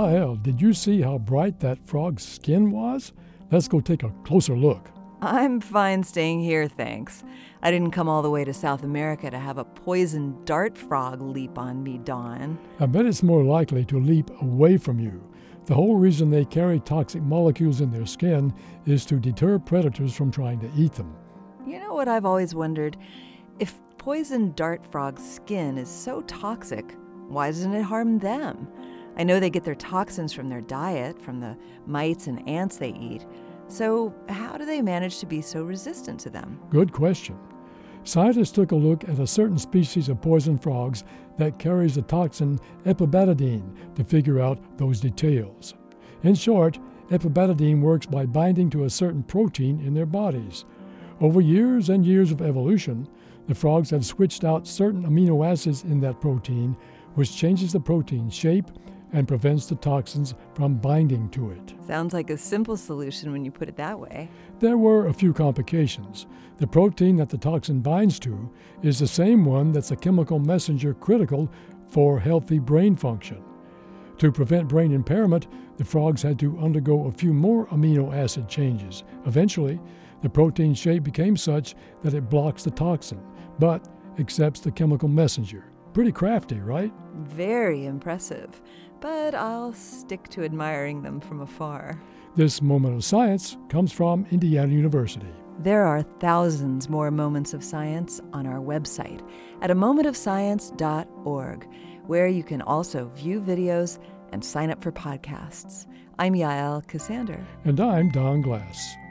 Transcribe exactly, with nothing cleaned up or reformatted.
Yael, did you see how bright that frog's skin was? Let's go take a closer look. I'm fine staying here, thanks. I didn't come all the way to South America to have a poison dart frog leap on me, Dawn. I bet it's more likely to leap away from you. The whole reason they carry toxic molecules in their skin is to deter predators from trying to eat them. You know what I've always wondered? If poison dart frog's skin is so toxic, why doesn't it harm them? I know they get their toxins from their diet, from the mites and ants they eat. So how do they manage to be so resistant to them? Good question. Scientists took a look at a certain species of poison frogs that carries the toxin epibetadine to figure out those details. In short, epibetadine works by binding to a certain protein in their bodies. Over years and years of evolution, the frogs have switched out certain amino acids in that protein, which changes the protein's shape and prevents the toxins from binding to it. Sounds like a simple solution when you put it that way. There were a few complications. The protein that the toxin binds to is the same one that's a chemical messenger critical for healthy brain function. To prevent brain impairment, the frogs had to undergo a few more amino acid changes. Eventually, the protein shape became such that it blocks the toxin, but accepts the chemical messenger. Pretty crafty, right? Very impressive. But I'll stick to admiring them from afar. This moment of science comes from Indiana University. There are thousands more moments of science on our website at a moment of science dot org, where you can also view videos and sign up for podcasts. I'm Yael Ksander. And I'm Don Glass.